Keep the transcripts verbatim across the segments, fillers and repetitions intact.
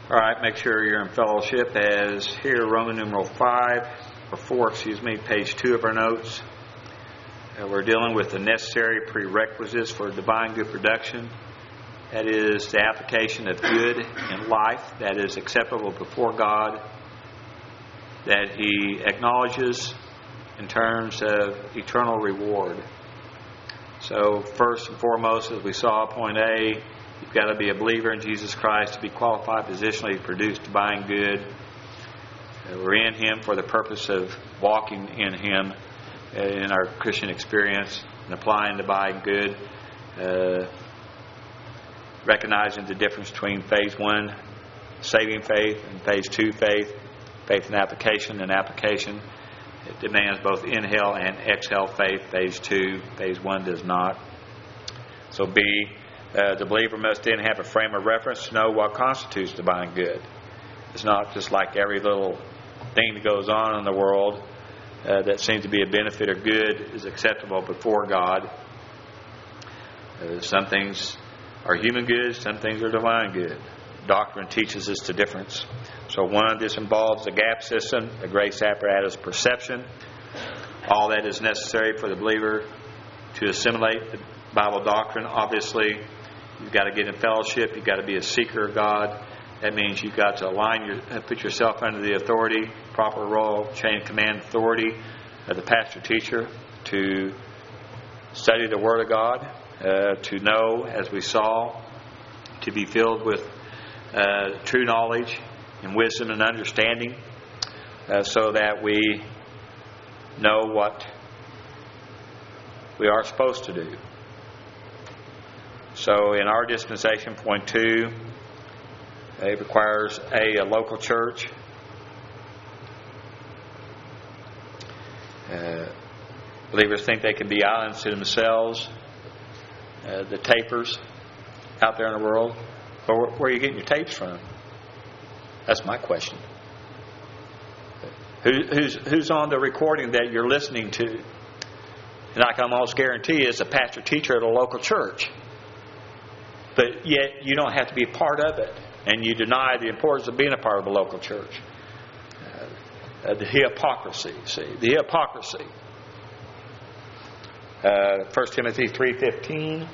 All right, make sure you're in fellowship as here, Roman numeral five, or four, excuse me, page two of our notes. Uh, we're dealing with the necessary prerequisites for divine good production. That is the application of good in life that is acceptable before God, that He acknowledges in terms of eternal reward. So first and foremost, as we saw, point A, you've got to be a believer in Jesus Christ to be qualified positionally to produce divine good. Uh, we're in Him for the purpose of walking in Him uh, in our Christian experience and applying divine good. Uh, recognizing the difference between phase one, saving faith, and phase two, faith. Faith and application and application. It demands both inhale and exhale faith. Phase two, phase one does not. So B, uh, the believer must then have a frame of reference to know what constitutes divine good. It's not just like every little thing that goes on in the world uh, that seems to be a benefit or good is acceptable before God. Uh, some things are human good, some things are divine good. Doctrine teaches us the difference. So one, this involves the gap system, the grace apparatus perception. All that is necessary for the believer to assimilate the Bible doctrine. Obviously, you've got to get in fellowship. You've got to be a seeker of God. That means you've got to align your, put yourself under the authority, proper role, chain of command authority of the pastor teacher to study the Word of God, uh, to know, as we saw, to be filled with uh, true knowledge and wisdom and understanding, uh, so that we know what we are supposed to do. So in our dispensation, point two, it requires a, a local church. Uh, believers think they can be islands to themselves. Uh, the tapers out there in the world. But where, where are you getting your tapes from? That's my question. Who, who's, who's on the recording that you're listening to? And I can almost guarantee it's a pastor teacher at a local church. But yet you don't have to be a part of it. And you deny the importance of being a part of a local church. Uh, the hypocrisy. See, the hypocrisy. Uh, First Timothy three fifteen.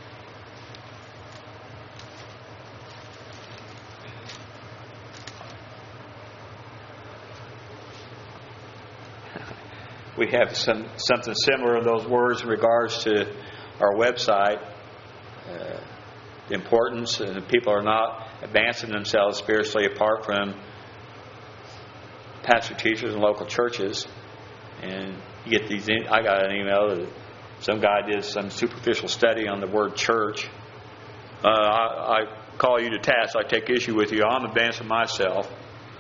We have some something similar in those words in regards to our website. Uh, the importance, and people are not advancing themselves spiritually apart from pastor teachers and local churches. And you get these. In, I got an email that some guy did some superficial study on the word church. Uh, I, I call you to task. I take issue with you. I'm advancing myself.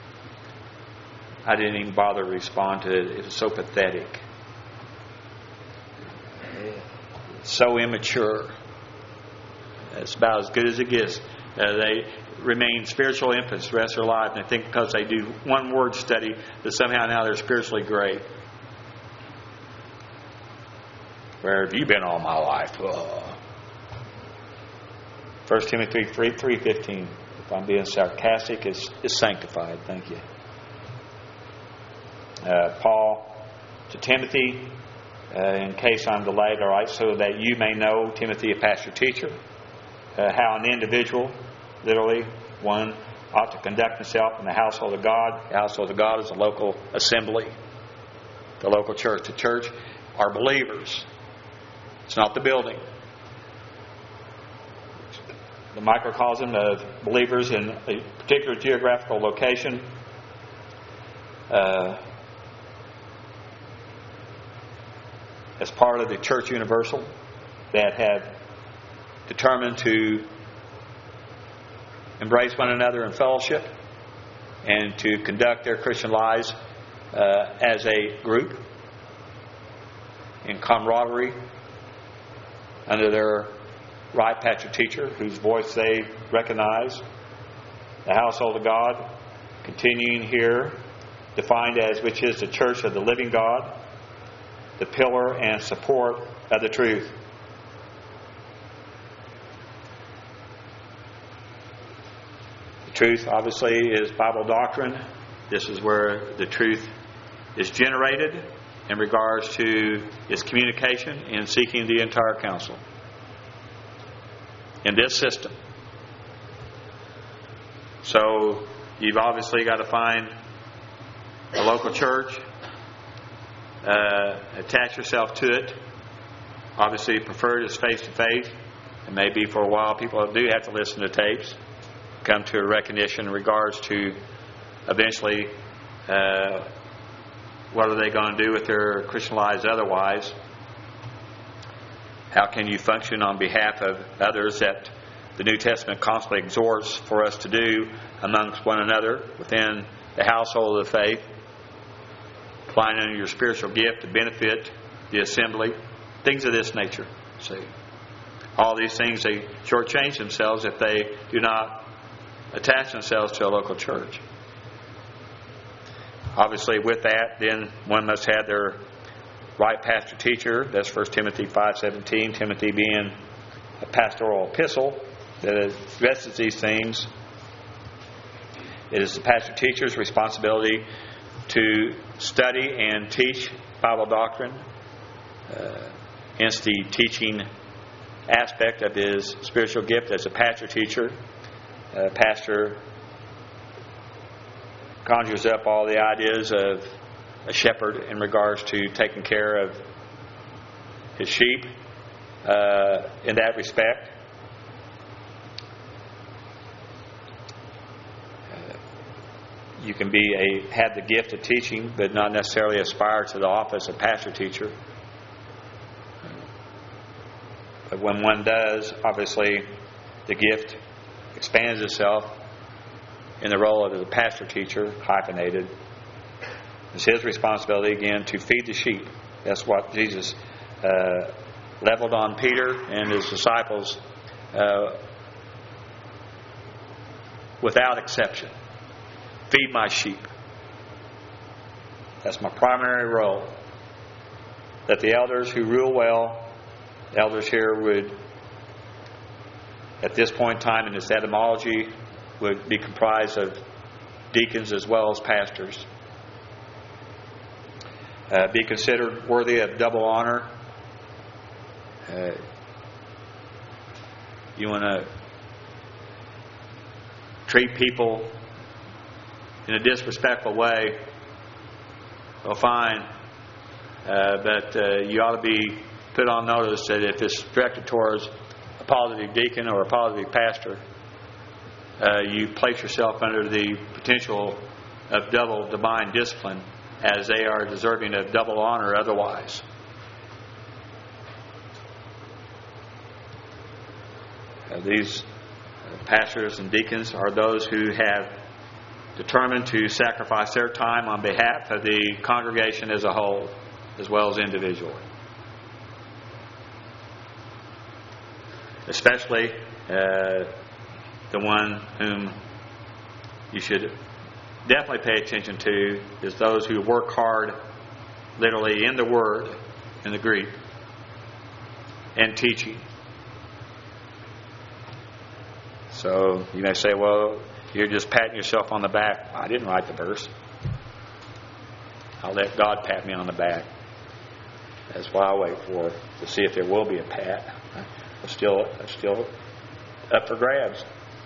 I didn't even bother to respond to it. It was so pathetic. So immature. It's about as good as it gets. Uh, they remain spiritual infants the rest of their life, and they think because they do one word study that somehow now they're spiritually great. Where have you been all my life? Oh. First Timothy three fifteen. If I'm being sarcastic, it's, it's sanctified. Thank you. Uh, Paul to Timothy, uh, in case I'm delayed, all right, so that you may know, Timothy, a pastor teacher, uh, how an individual, literally one, ought to conduct himself in the household of God. The household of God is a local assembly, the local church. The church are believers. It's not the building. The microcosm of believers in a particular geographical location. Uh, as part of the Church Universal that have determined to embrace one another in fellowship and to conduct their Christian lives uh, as a group in camaraderie under their right pastor teacher whose voice they recognize. The household of God, continuing here, defined as which is the church of the living God, the pillar and support of the truth. The Truth, obviously, is Bible doctrine. This is where the truth is generated in regards to its communication and seeking the entire counsel. In this system. So, you've obviously got to find a local church, uh, attach yourself to it. Obviously, preferred is face-to-face. And maybe for a while people do have to listen to tapes, come to a recognition in regards to eventually uh, what are they going to do with their Christian lives otherwise. How can you function on behalf of others that the New Testament constantly exhorts for us to do amongst one another within the household of the faith, finding your spiritual gift to benefit the assembly, things of this nature. See, all these things, they shortchange themselves if they do not attach themselves to a local church. Obviously, with that, then one must have their right pastor teacher. That's First Timothy five seventeen. Timothy being a pastoral epistle that addresses these things. It is the pastor teacher's responsibility to study and teach Bible doctrine. Uh, hence the teaching aspect of his spiritual gift as a pastor teacher. Uh, pastor conjures up all the ideas of a shepherd in regards to taking care of his sheep uh, in that respect. Uh, you can be a have the gift of teaching, but not necessarily aspire to the office of pastor teacher. But when one does, obviously, the gift expands itself in the role of the pastor teacher, hyphenated. It's his responsibility, again, to feed the sheep. That's what Jesus uh, leveled on Peter and his disciples uh, without exception. Feed my sheep. That's my primary role. That the elders who rule well, the elders here would, at this point in time in this etymology, would be comprised of deacons as well as pastors. Uh, be considered worthy of double honor. Uh, you want to treat people in a disrespectful way, well, fine. Uh, but uh, you ought to be put on notice that if it's directed towards a positive deacon or a positive pastor, uh, you place yourself under the potential of double divine discipline, as they are deserving of double honor otherwise. Uh, these pastors and deacons are those who have determined to sacrifice their time on behalf of the congregation as a whole, as well as individually. Especially uh, the one whom you should definitely pay attention to is those who work hard, literally in the Word, in the Greek, and teaching. So you may say, well, you're just patting yourself on the back. I didn't write the verse. I'll let God pat me on the back. That's why I wait for to see if there will be a pat. It's still, it's still up for grabs.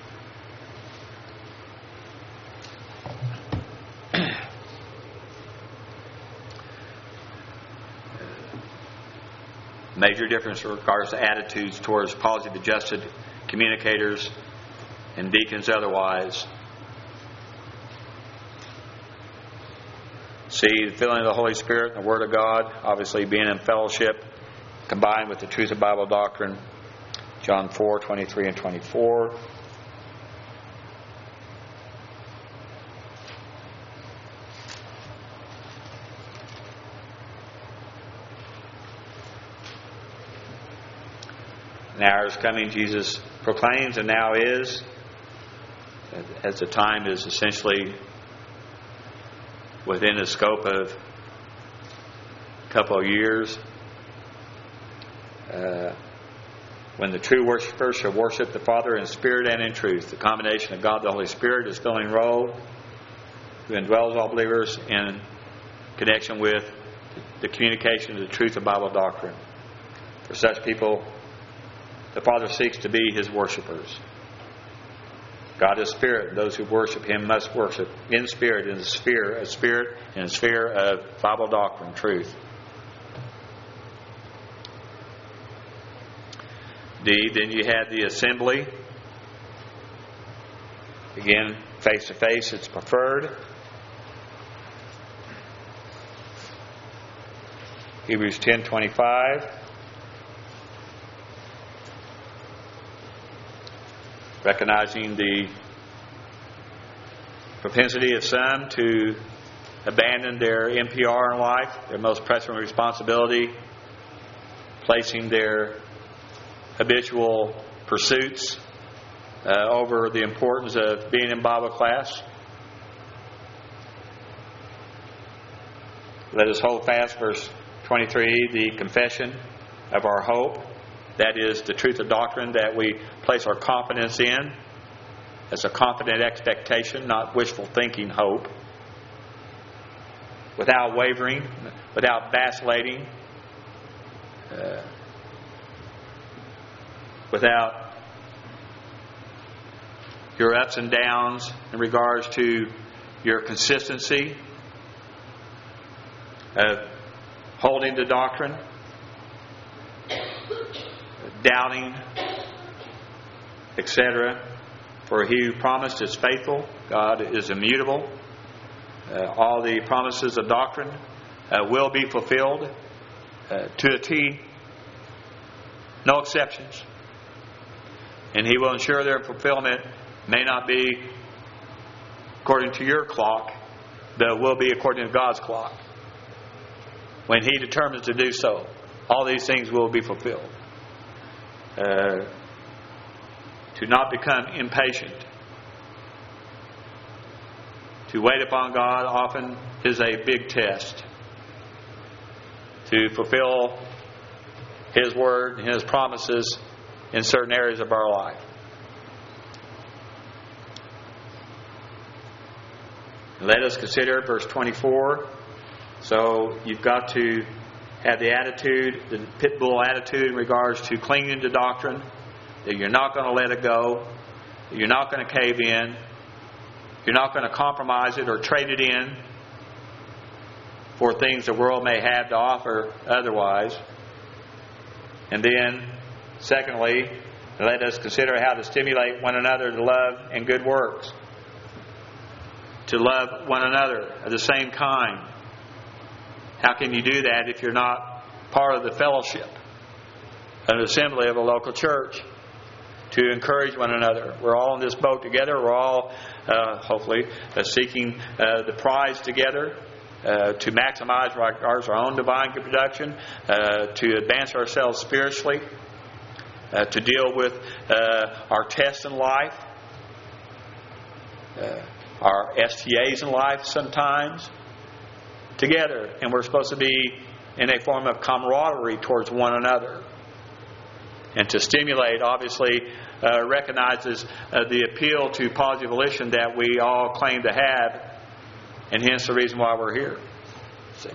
Major difference in regards to attitudes towards positive adjusted communicators and deacons otherwise. See, the filling of the Holy Spirit and the Word of God, obviously being in fellowship, combined with the truth of Bible doctrine. John four, twenty-three and twenty-four. An hour is coming, Jesus proclaims, and now is, as the time is essentially within the scope of a couple of years. Uh, when the true worshipers shall worship the Father in spirit and in truth. The combination of God the Holy Spirit is filling role, who indwells all believers in connection with the communication of the truth of Bible doctrine. For such people, the Father seeks to be His worshipers. God is Spirit, and those who worship Him must worship in spirit, in the sphere, a spirit, in a sphere of Bible doctrine, truth. D, then you had the assembly. Again, face to face, it's preferred. Hebrews ten twenty-five. Recognizing the propensity of some to abandon their N P R in life, their most pressing responsibility, placing their habitual pursuits uh, over the importance of being in Bible class. Let us hold fast, verse twenty-three, the confession of our hope. That is the truth of doctrine that we place our confidence in. As a confident expectation, not wishful thinking hope. Without wavering, without vacillating, uh, without your ups and downs in regards to your consistency of holding the doctrine, doubting, et cetera. For He who promised is faithful. God is immutable. Uh, all the promises of doctrine uh, will be fulfilled uh, to a T. No exceptions. And He will ensure their fulfillment may not be according to your clock, but will be according to God's clock. When He determines to do so, all these things will be fulfilled. Uh, to not become impatient. To wait upon God often is a big test. To fulfill His Word and His promises in certain areas of our life. Let us consider verse twenty-four. So you've got to have the attitude, the pit bull attitude in regards to clinging to doctrine, that you're not going to let it go, that you're not going to cave in, you're not going to compromise it or trade it in for things the world may have to offer otherwise. And then, secondly, let us consider how to stimulate one another to love and good works. To love one another of the same kind. How can you do that if you're not part of the fellowship, an assembly of a local church? To encourage one another. We're all in this boat together. We're all, uh, hopefully, uh, seeking uh, the prize together uh, to maximize our, our own divine production, uh, to advance ourselves spiritually, uh, to deal with uh, our tests in life, uh, our S T As in life sometimes, together. And we're supposed to be in a form of camaraderie towards one another. And to stimulate, obviously, uh, recognizes uh, the appeal to positive volition that we all claim to have, and hence the reason why we're here. See?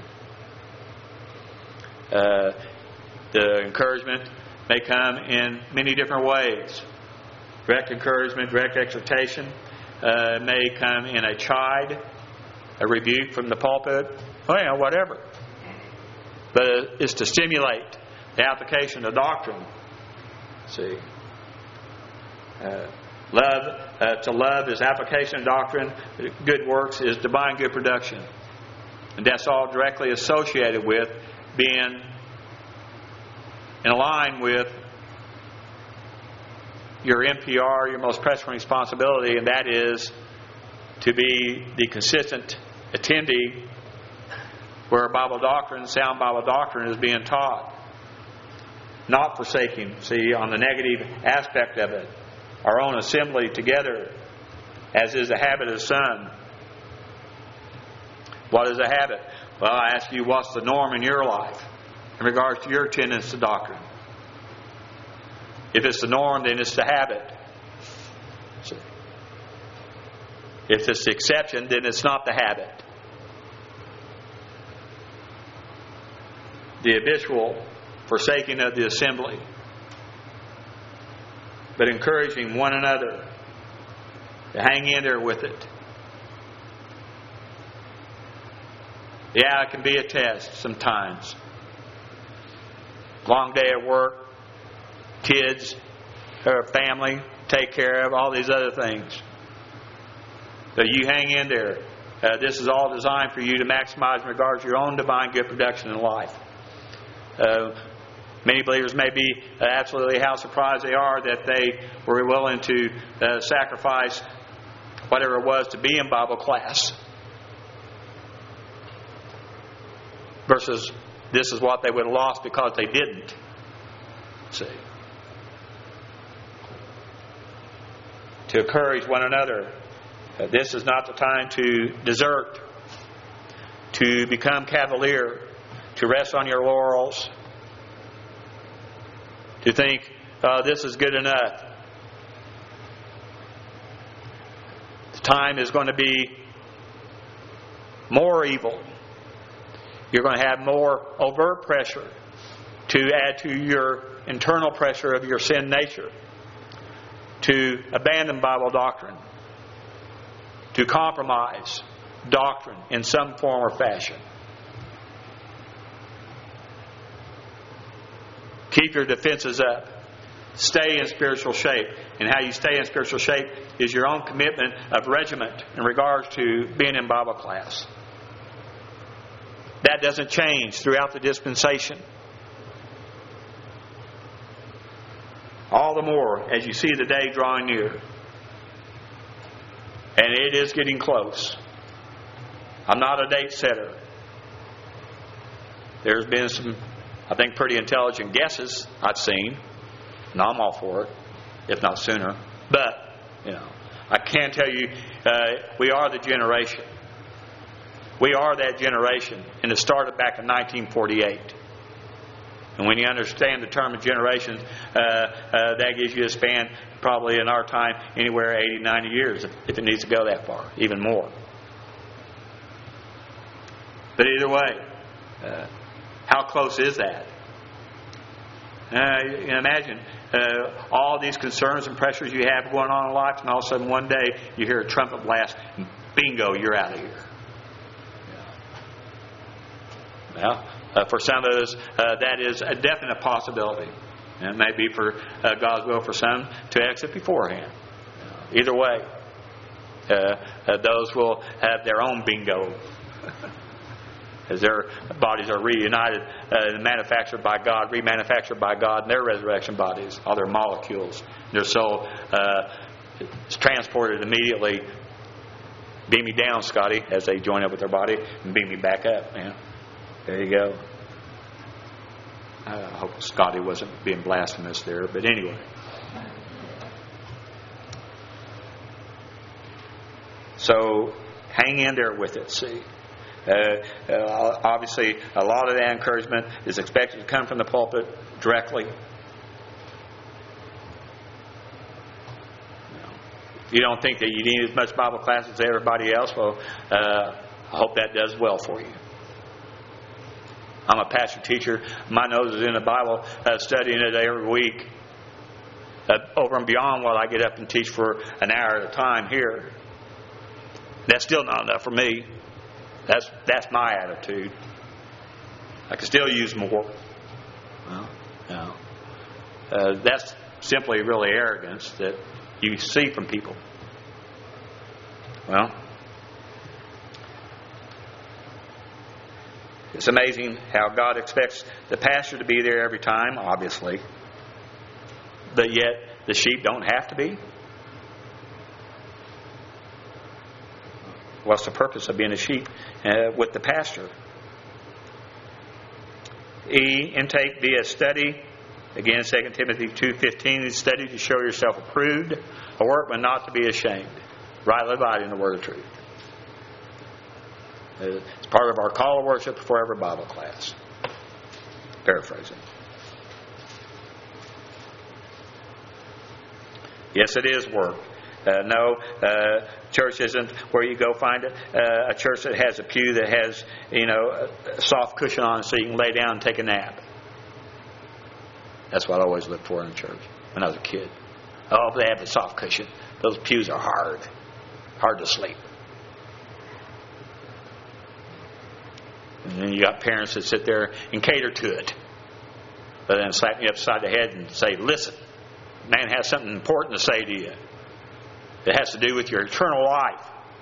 Uh, the encouragement may come in many different ways. Direct encouragement, direct exhortation uh, may come in a chide, a rebuke from the pulpit, well, whatever. But it's to stimulate the application of doctrine. See, uh, love uh, to love is application of doctrine. Good works is divine good production, and that's all directly associated with being in line with your N P R, your most pressing responsibility, and that is to be the consistent attendee where Bible doctrine, sound Bible doctrine, is being taught. Not forsaking, see, on the negative aspect of it, our own assembly together, as is the habit of some. What is a habit? Well, I ask you, what's the norm in your life in regards to your attendance to doctrine? If it's the norm, then it's the habit. See? If it's the exception, then it's not the habit. The habitual forsaking of the assembly, but encouraging one another to hang in there with it. Yeah, it can be a test sometimes. Long day at work, kids, or family, take care of, all these other things. So you hang in there. Uh, this is all designed for you to maximize in regards to your own divine good production in life. Uh, many believers may be uh, absolutely how surprised they are that they were willing to uh, sacrifice whatever it was to be in Bible class. Versus this is what they would have lost because they didn't. See. To encourage one another. Uh, this is not the time to desert. To become cavalier. To rest on your laurels. To think, oh, this is good enough. The time is going to be more evil. You're going to have more overt pressure to add to your internal pressure of your sin nature. To abandon Bible doctrine. To compromise doctrine in some form or fashion. Keep your defenses up. Stay in spiritual shape. And how you stay in spiritual shape is your own commitment of regiment in regards to being in Bible class. That doesn't change throughout the dispensation. All the more as you see the day drawing near. And it is getting close. I'm not a date setter. There's been some, I think, pretty intelligent guesses I've seen. And I'm all for it, if not sooner. But, you know, I can tell you, uh, we are the generation. We are that generation. And it started back in nineteen forty-eight. And when you understand the term of generation, uh, uh, that gives you a span, probably in our time, anywhere eighty, ninety years, if, if it needs to go that far, even more. But either way, uh, how close is that? Uh, you can imagine uh, all these concerns and pressures you have going on in life, and all of a sudden one day you hear a trumpet blast, and bingo, you're out of here. Well, uh, for some of us, uh, that is a definite possibility. And it may be for uh, God's will for some to exit beforehand. Either way, uh, uh, those will have their own bingo. As their bodies are reunited, uh, manufactured by God, remanufactured by God in their resurrection bodies, all their molecules. Their soul uh, is transported immediately. Beam me down, Scotty, as they join up with their body, and beam me back up. Man. There you go. I hope Scotty wasn't being blasphemous there, but anyway. So, hang in there with it, see. Uh, uh, obviously, a lot of that encouragement is expected to come from the pulpit directly. If you don't think that you need as much Bible class as everybody else, well, uh, I hope that does well for you. I'm a pastor teacher. My nose is in the Bible, uh, studying it every week, uh, over and beyond what I get up and teach for an hour at a time here. That's still not enough for me. That's that's my attitude. I could still use more. Well, no. Uh, that's simply really arrogance that you see from people. Well, it's amazing how God expects the pastor to be there every time, obviously. But yet, the sheep don't have to be. What's the purpose of being a sheep uh, with the pastor? E, intake via study. Again, Second Timothy two fifteen, study to show yourself approved, a workman not to be ashamed, rightly dividing the word of truth. It's part of our call to worship before every Bible class. Paraphrasing. Yes, it is work. Uh, no, uh, church isn't where you go find a, uh, a church that has a pew that has, you know, a soft cushion on it so you can lay down and take a nap. That's what I always looked for in church when I was a kid. Oh, they have the soft cushion. Those pews are hard. Hard to sleep. And then you got parents that sit there and cater to it. But then slap you upside the head and say, listen, man has something important to say to you. It has to do with your eternal life.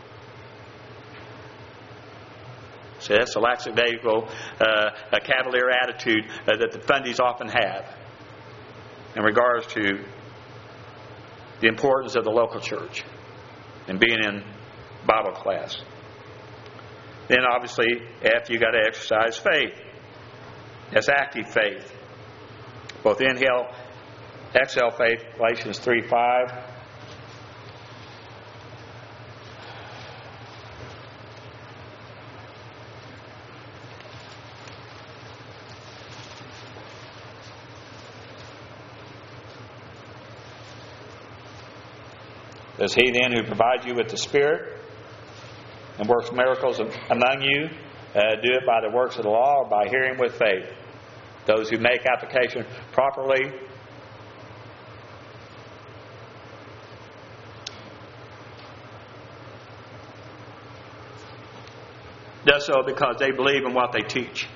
See, that's the lackadaisical, uh, a cavalier attitude uh, that the fundies often have in regards to the importance of the local church and being in Bible class. Then obviously, F, you got to exercise faith. That's active faith. Both inhale, exhale faith, Galatians three five. Does he then who provides you with the Spirit and works miracles among you uh, do it by the works of the law or by hearing with faith? Those who make application properly does so because they believe in what they teach.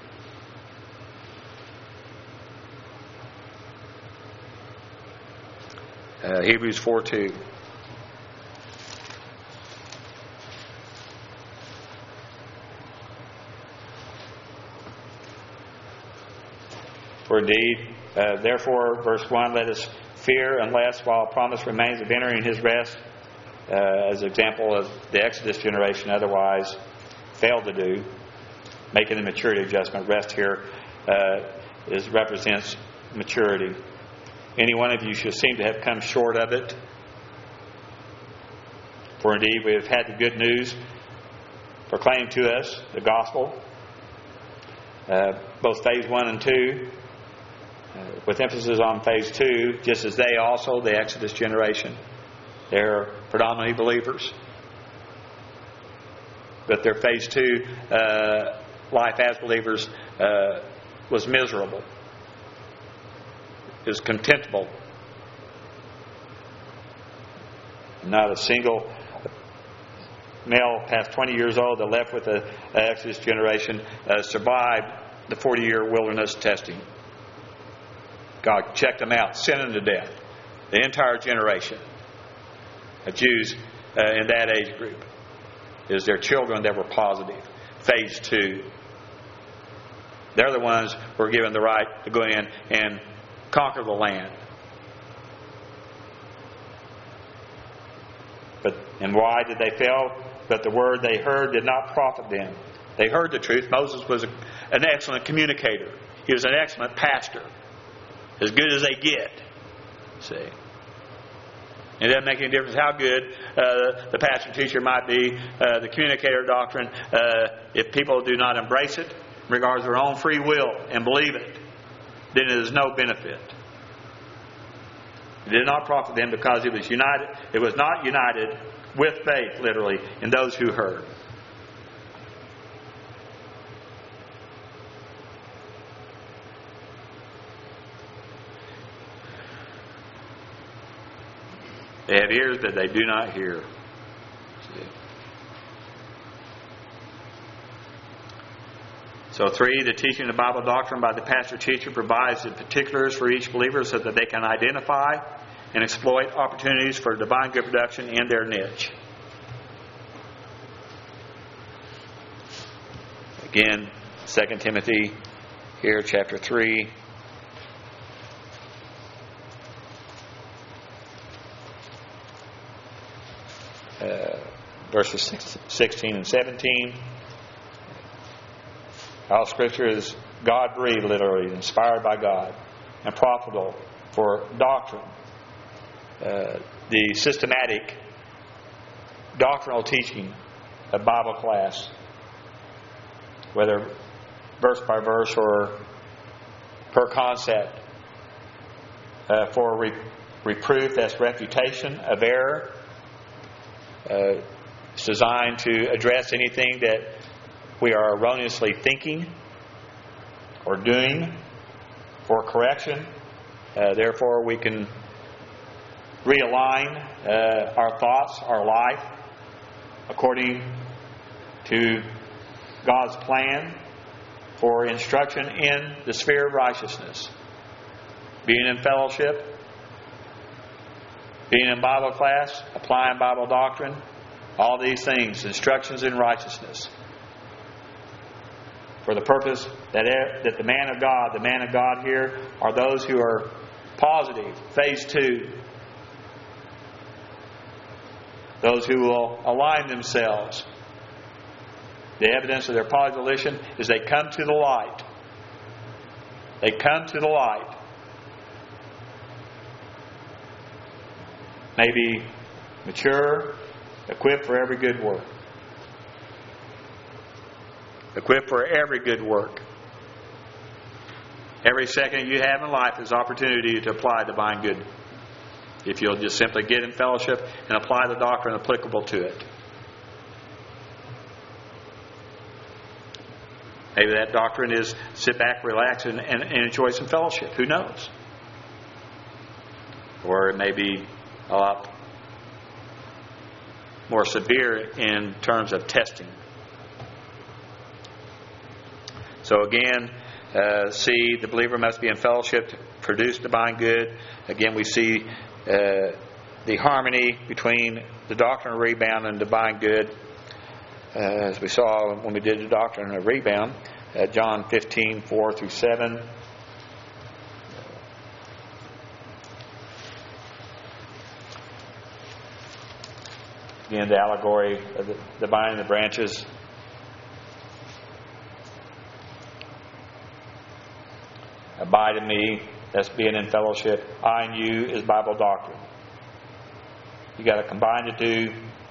Uh, Hebrews four two. For indeed, uh, therefore, verse one, let us fear unless while promise remains of entering his rest, uh, as an example of the Exodus generation otherwise failed to do, making the maturity adjustment. Rest here uh, is represents maturity. Any one of you should seem to have come short of it. For indeed, we have had the good news proclaimed to us, the gospel, uh, both phase one and two, uh, with emphasis on phase two, just as they also, the Exodus generation, they're predominantly believers. But their phase two uh, life as believers uh, was miserable. It was contemptible. Not a single male past twenty years old that left with the uh, Exodus generation uh, survived the forty-year wilderness testing. God checked them out, sent them to death. The entire generation of Jews uh, in that age group. It was their children that were positive. Phase two. They're the ones who were given the right to go in and conquer the land. But and why did they fail? But the word they heard did not profit them. They heard the truth. Moses was a, an excellent communicator. He was an excellent pastor. As good as they get. See? It doesn't make any difference how good uh, the pastor teacher might be, uh, the communicator doctrine. Uh, if people do not embrace it, in regards to their own free will, and believe it, then it is no benefit. It did not profit them because it was united. It was not united with faith, literally, in those who heard. They have ears that they do not hear. See? So three, the teaching of Bible doctrine by the pastor-teacher provides the particulars for each believer so that they can identify and exploit opportunities for divine good production in their niche. Again, Second Timothy here, chapter three. Uh, verses sixteen and seventeen. All Scripture is God-breathed, literally, inspired by God, and profitable for doctrine. Uh, the systematic doctrinal teaching of Bible class, whether verse by verse or per concept, uh, for re- reproof, that's refutation of error. Uh, it's designed to address anything that we are erroneously thinking or doing for correction. Uh, therefore, we can realign uh, our thoughts, our life, according to God's plan for instruction in the sphere of righteousness. Being in fellowship, being in Bible class, applying Bible doctrine, all these things, instructions in righteousness. For the purpose that, that the man of God, the man of God here, are those who are positive, phase two. Those who will align themselves. The evidence of their positive volition is they come to the light. They come to the light. Maybe mature, equipped for every good work. Equipped for every good work. Every second you have in life is opportunity to apply divine good. If you'll just simply get in fellowship and apply the doctrine applicable to it. Maybe that doctrine is sit back, relax, and, and, and enjoy some fellowship. Who knows? Or it may be a lot more severe in terms of testing. So again, uh, see, the believer must be in fellowship to produce divine good. Again, we see uh, the harmony between the doctrine of rebound and divine good. Uh, as we saw when we did the doctrine of rebound, uh, John fifteen, four through seven. Again, the allegory of the, the vine and the branches. Abide in me, that's being in fellowship. I and you is Bible doctrine. You got to combine the two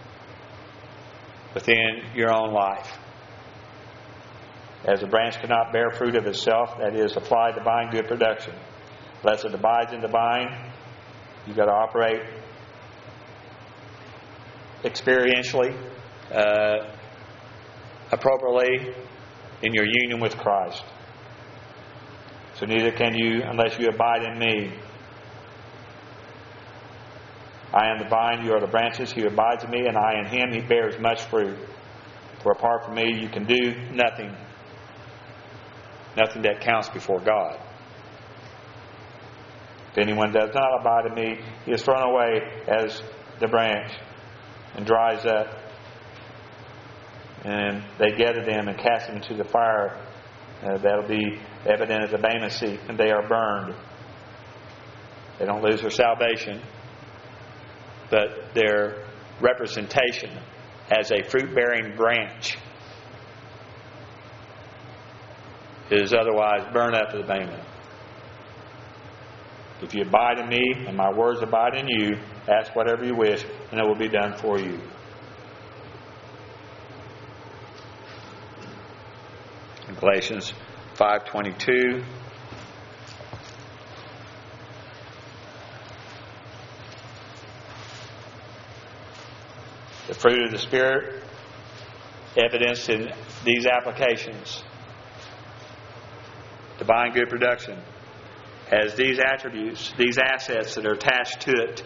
within your own life. As a branch cannot bear fruit of itself, that is, apply divine good production, unless it abides in the vine, you've got to operate experientially, uh, appropriately in your union with Christ. So neither can you unless you abide in me. I am the vine, you are the branches. He who abides in me, and I in him, he bears much fruit. For apart from me, you can do nothing. Nothing that counts before God. If anyone does not abide in me, he is thrown away as the branch and dries up. And they gather them and cast them into the fire. Uh, that'll be evident at the Bema seat, and they are burned. They don't lose their salvation, but their representation as a fruit-bearing branch is otherwise burned up at the Bema. If you abide in me, and my words abide in you, ask whatever you wish, and it will be done for you. In Galatians five twenty-two. The fruit of the Spirit, evidenced in these applications. Divine good production has these attributes, these assets that are attached to it.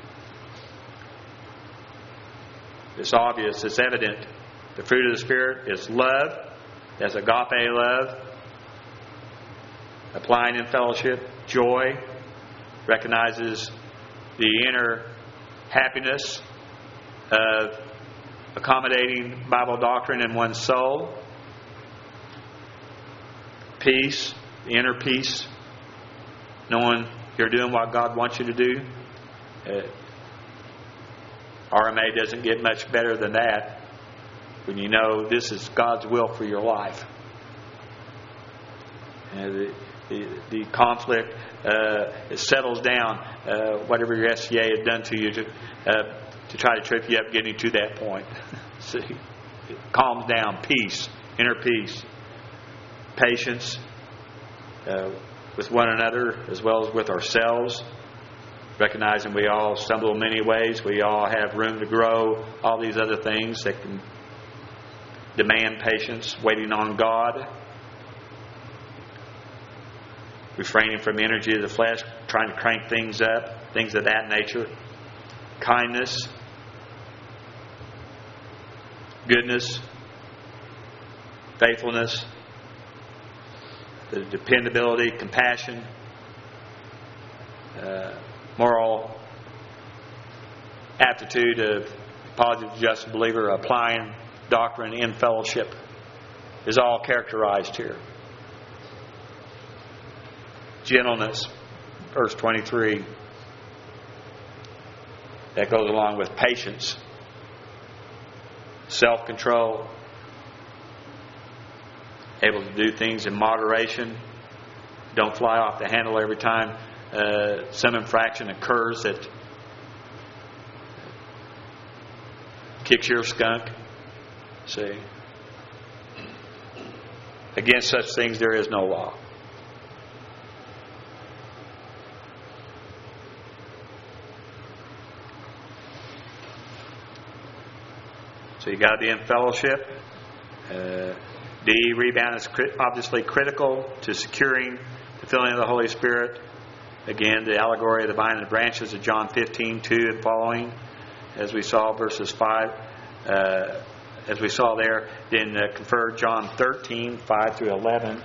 It's obvious, it's evident. The fruit of the Spirit is love. That's agape love. Applying in fellowship, joy. Recognizes the inner happiness of accommodating Bible doctrine in one's soul. Peace, the inner peace, knowing you're doing what God wants you to do. Uh, R M A doesn't get much better than that when you know this is God's will for your life. Uh, the, the, the conflict uh, it settles down, uh, whatever your S C A has done to you to uh, to try to trip you up getting to that point. See, it calms down. Peace, inner peace, patience uh, with one another as well as with ourselves. recognizing we all stumble in many ways. We all have room to grow. All these other things that can demand patience, waiting on God, refraining from energy of the flesh, trying to crank things up, things of that nature. Kindness, goodness, faithfulness, the dependability, compassion, uh, moral aptitude of positive, just believer, applying doctrine in fellowship is all characterized here. Gentleness, verse twenty-three, that goes along with patience, self-control, able to do things in moderation, don't fly off the handle every time uh, some infraction occurs that kicks your skunk. See, against such things there is no law. So you got to be in fellowship. Uh, D, rebound is crit- obviously critical to securing the filling of the Holy Spirit. Again, the allegory of the vine and the branches of John fifteen, two and following, as we saw, verses five, uh, as we saw there. Then uh, confer John thirteen, five through eleven.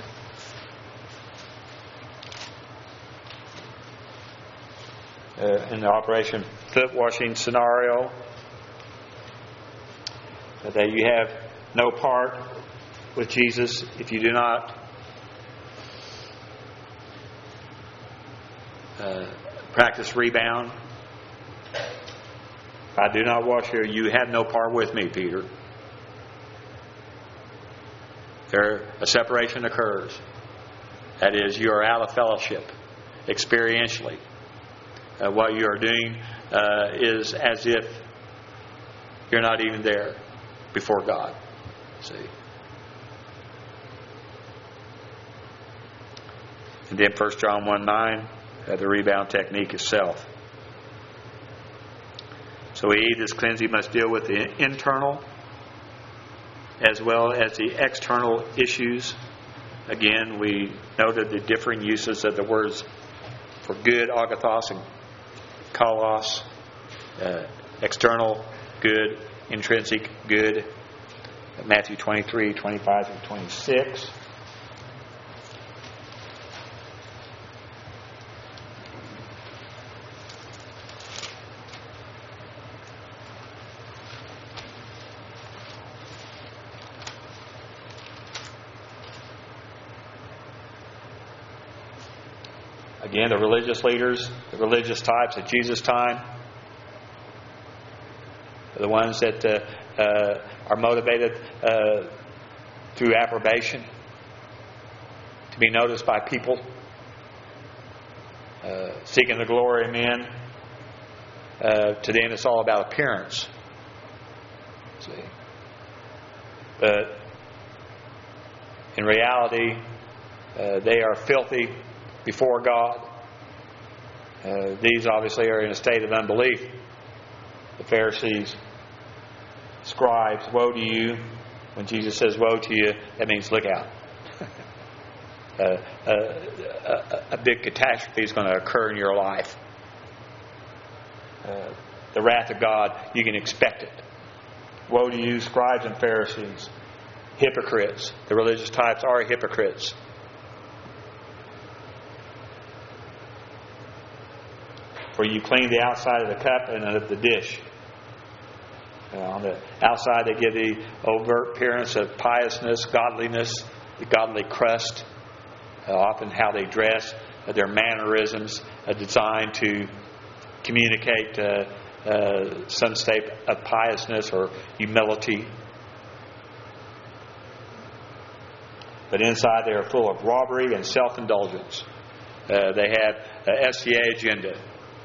Uh, in the Operation Foot Washing scenario, that you have no part with Jesus if you do not uh, practice rebound. If I do not wash you, you have no part with me, Peter. There, a separation occurs. That is, you are out of fellowship experientially. Uh, what you are doing uh, is as if you're not even there before God. See? And then First John one nine, uh, the rebound technique itself. So we, this cleansing must deal with the internal as well as the external issues. Again, we noted the differing uses of the words for good, agathos, and kalos. Uh, external, good. Intrinsic, good. Matthew twenty-three, twenty-five through twenty-six. Again, the religious leaders, the religious types at Jesus' time, the ones that uh, uh, are motivated uh, through approbation, to be noticed by people, uh, seeking the glory of men. Uh, to them, it's all about appearance. See, but in reality, uh, they are filthy before God. Uh, these obviously are in a state of unbelief. The Pharisees, scribes, woe to you. When Jesus says woe to you, that means look out. uh, uh, a, a big catastrophe is going to occur in your life. Uh, the wrath of God, you can expect it. Woe to you, scribes and Pharisees, hypocrites. The religious types are hypocrites. For you clean the outside of the cup and of the dish. Uh, on the outside, they give the overt appearance of piousness, godliness, the godly crust. Uh, often how they dress, uh, their mannerisms are designed to communicate uh, uh, some state of piousness or humility. But inside, they are full of robbery and self-indulgence. Uh, they have an S C A agenda.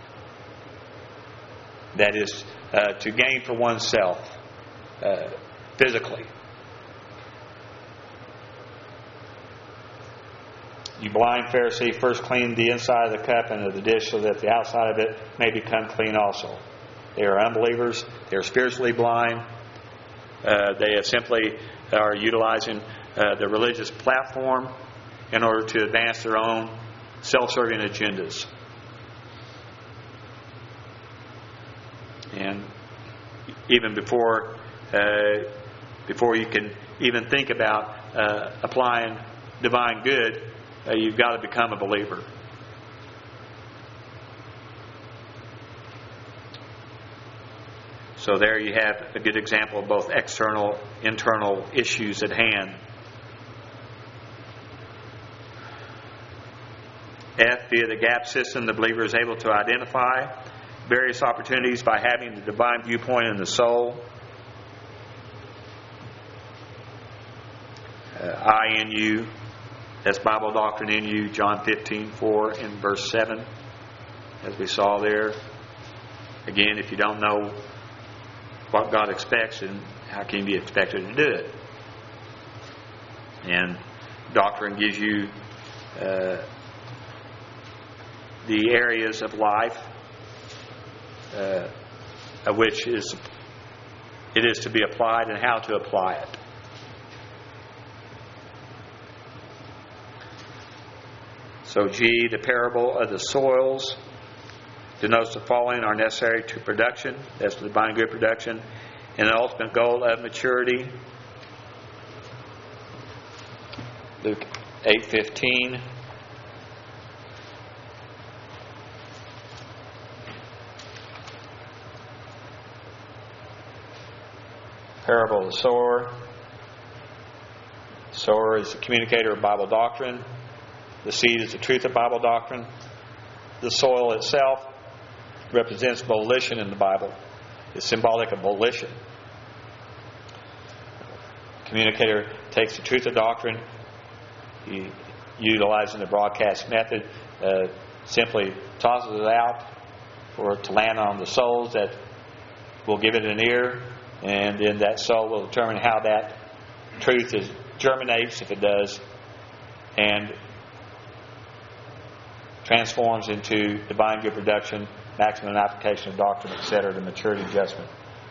That is uh, to gain for oneself uh, physically. You blind Pharisee, first clean the inside of the cup and of the dish, so that the outside of it may become clean also. They are unbelievers. They are spiritually blind. Uh, they have simply are utilizing uh, the religious platform in order to advance their own self-serving agendas. And even before uh, before you can even think about uh, applying divine good, uh, you've got to become a believer. So there you have a good example of both external, internal issues at hand. F, via the gap system, the believer is able to identify various opportunities by having the divine viewpoint in the soul. Uh, I in you, that's Bible doctrine in you, John fifteen four and verse seven, as we saw there. Again, if you don't know what God expects, then how can you be expected to do it? And doctrine gives you uh, the areas of life uh, of which is it is to be applied and how to apply it. So G, the parable of the soils, denotes the following are necessary to production. That's the divine good production. And the ultimate goal of maturity. Luke eight fifteen. Parable of the sower. The sower is the communicator of Bible doctrine. The seed is the truth of Bible doctrine. The soil itself represents volition in the Bible. It's symbolic of volition. The communicator takes the truth of doctrine, he, utilizing the broadcast method, uh, simply tosses it out for it to land on the souls that will give it an ear, and then that soul will determine how that truth is germinates, if it does, and transforms into divine good production, maximum application of doctrine, et cetera, to maturity adjustment.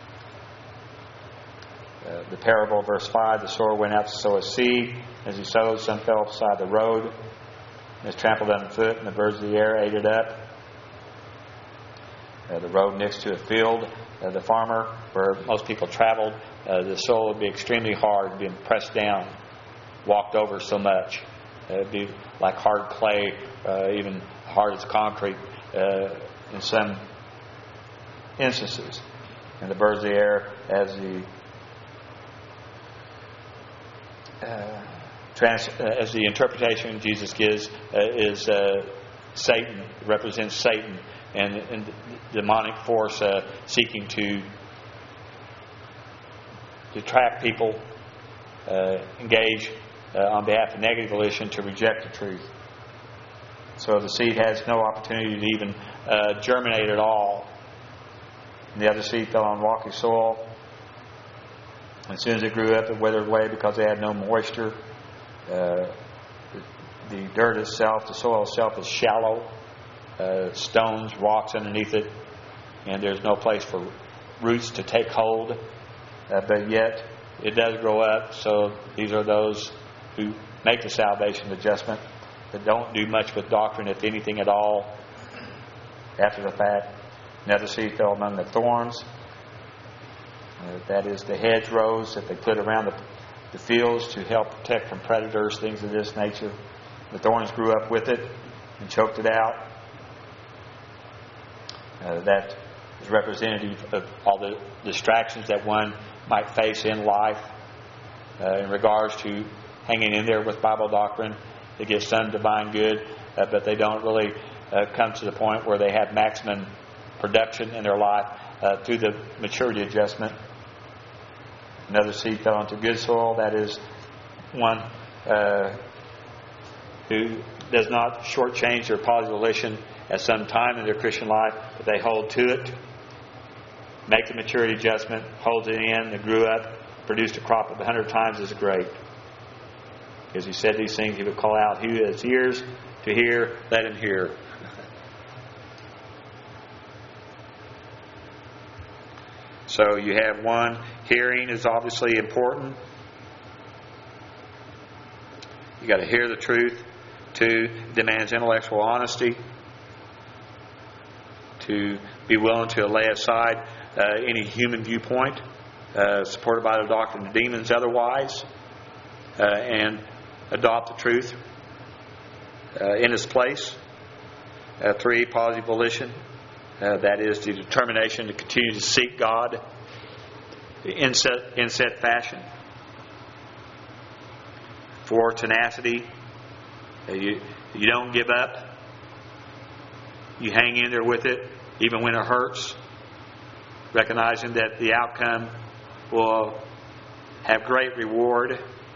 Uh, the parable, verse five, the sower went out to sow a seed. As he sowed, some fell beside the road, and was trampled underfoot, and the birds of the air ate it up. Uh, the road next to a field, uh, the farmer, where most people traveled, uh, the soil would be extremely hard, being pressed down, walked over so much. Uh, it'd be like hard clay, uh, even hard as concrete uh, in some instances. And the birds of the air, as the uh, trans, uh, as the interpretation Jesus gives, uh, is uh, Satan. It represents Satan and, and the demonic force uh, seeking to detract people, uh, engage uh, on behalf of negative volition to reject the truth. So the seed has no opportunity to even uh, germinate at all. And the other seed fell on rocky soil. As soon as it grew up, it withered away because it had no moisture. Uh, the, the dirt itself, the soil itself, is shallow. Uh, stones, rocks underneath it, and there's no place for roots to take hold. Uh, but yet, it does grow up. So these are those who make the salvation adjustment, that don't do much with doctrine, if anything at all, after the fact. Another seed fell among the thorns. Uh, that is the hedgerows that they put around the, the fields to help protect from predators, things of this nature. The thorns grew up with it and choked it out. Uh, that is representative of all the distractions that one might face in life uh, in regards to hanging in there with Bible doctrine. They get some divine good, uh, but they don't really uh, come to the point where they have maximum production in their life uh, through the maturity adjustment. Another seed fell into good soil. That is one uh, who does not shortchange their positive volition at some time in their Christian life, but they hold to it, make the maturity adjustment, hold it in, they grew up, produced a crop of a hundred times as great. Because He said these things, He would call out, "He who has ears to hear, let him hear." So you have one, hearing is obviously important. You got to hear the truth. Two, demands intellectual honesty. To be willing to lay aside uh, any human viewpoint uh, supported by the doctrine of demons otherwise, uh, and adopt the truth uh, in its place. Uh, three, positive volition. Uh, that is the determination to continue to seek God in set, in set fashion. Four, tenacity. Uh, you, you don't give up. You hang in there with it, even when it hurts, recognizing that the outcome will have great reward.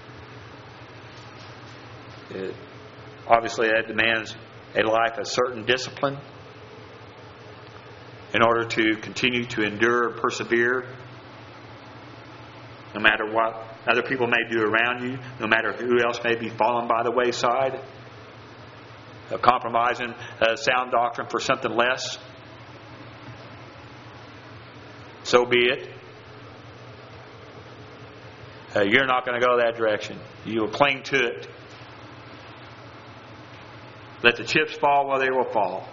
It, obviously, that demands a life of certain discipline in order to continue to endure and persevere, no matter what other people may do around you, no matter who else may be falling by the wayside. Uh, compromising uh, sound doctrine for something less. So be it. Uh, you're not going to go that direction. You will cling to it. Let the chips fall where they will fall.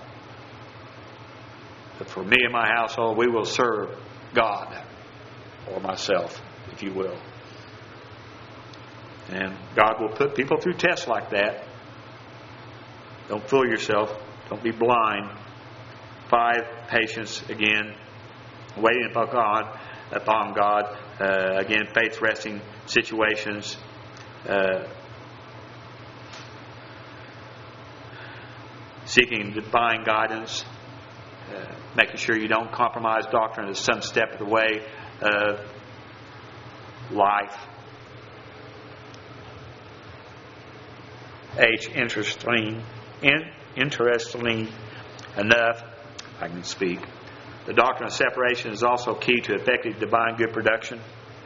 But for me and my household, we will serve God, or myself, if you will. And God will put people through tests like that. Don't fool yourself. Don't be blind. Five, patience. Again, waiting upon God. Upon God. Uh, again, faith-resting situations. Uh, seeking divine guidance. Uh, making sure you don't compromise doctrine at some step of the way of life. H, interesting. In, interestingly enough, I can speak, the doctrine of separation is also key to effective divine good production.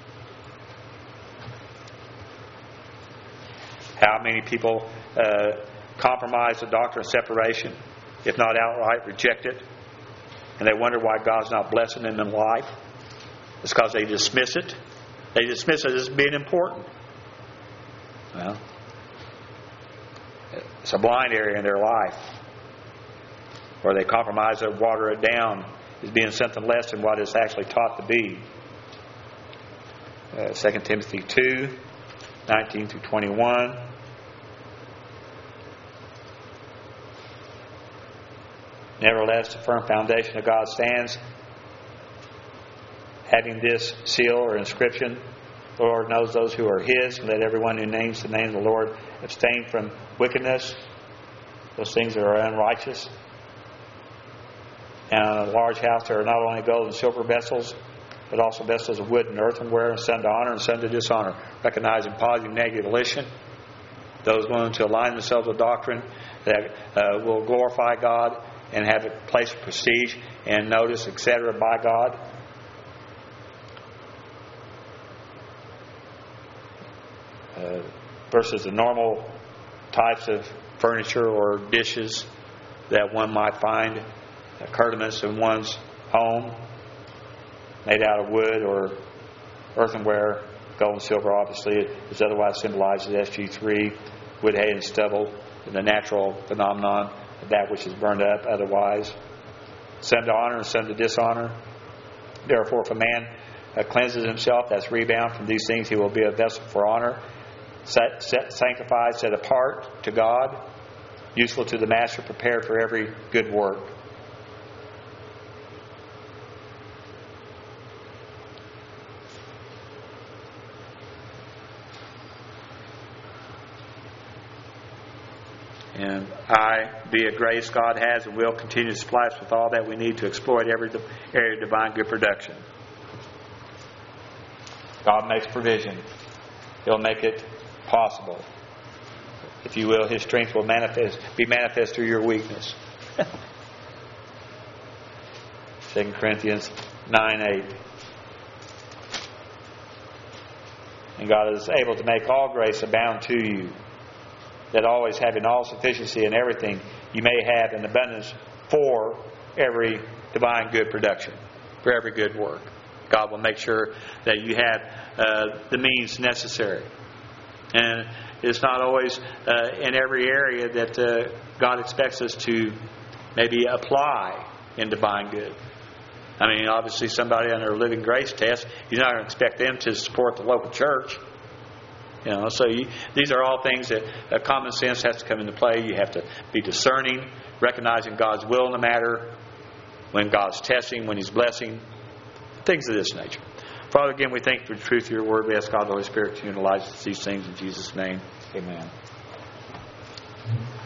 How many people uh, compromise the doctrine of separation, if not outright reject it, and they wonder why God's not blessing them in life? It's because they dismiss it. They dismiss it as being important. Well, it's a blind area in their life where they compromise it, water it down as being something less than what it's actually taught to be. Uh, Second Timothy two, nineteen through twenty-one. Nevertheless, the firm foundation of God stands, having this seal or inscription: the Lord knows those who are His, and let everyone who names the name of the Lord abstain from wickedness, those things that are unrighteous. And in a large house there are not only gold and silver vessels, but also vessels of wood and earthenware, and some to honor and some to dishonor. Recognizing positive and negative volition. Those willing to align themselves with doctrine that uh, will glorify God and have a place of prestige and notice, et cetera, by God. Uh, versus the normal types of furniture or dishes that one might find accoutrements in one's home, made out of wood or earthenware. Gold and silver, obviously, is otherwise symbolized as S G three, wood, hay, and stubble, and the natural phenomenon of that which is burned up otherwise. Some to honor and some to dishonor. Therefore, if a man uh, cleanses himself, that's rebound from these things, he will be a vessel for honor, set, set, sanctified, set apart to God, useful to the master, prepared for every good work. And I, be a grace God has and will continue to supply us with all that we need to exploit every area of divine good production. God makes provision. He'll make it possible. If you will, His strength will manifest, be manifest through your weakness. Second Corinthians nine eight. And God is able to make all grace abound to you, that always having all sufficiency in everything, you may have an abundance for every divine good production, for every good work. God will make sure that you have uh, the means necessary. And it's not always uh, in every area that uh, God expects us to maybe apply in divine good. I mean, obviously somebody under a living grace test, you're not going to expect them to support the local church. You know, so you, these are all things that uh, common sense has to come into play. You have to be discerning, recognizing God's will in the matter, when God's testing, when He's blessing, things of this nature. Father, again, we thank you for the truth of your word. We ask God the Holy Spirit to utilize these things in Jesus' name. Amen.